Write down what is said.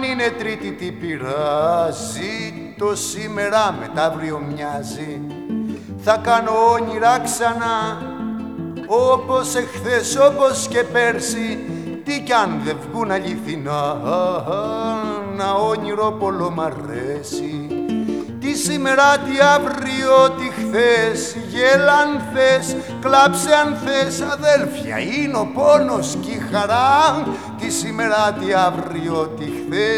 είναι Τρίτη τι πειράζει, το σήμερα μεταύριο μοιάζει. Θα κάνω όνειρα ξανά, όπως εχθές, όπως και πέρσι. Τι κι αν δεν βγουν αληθινά, να όνειρο πολλό μ' αρέσει. Τι σήμερα, τι αύριο, τι χθες, γέλα αν θες, κλάψε αν θες, αδέλφια, είναι ο πόνος κι η χαρά. Τι σήμερα, τι αύριο, τι χθες.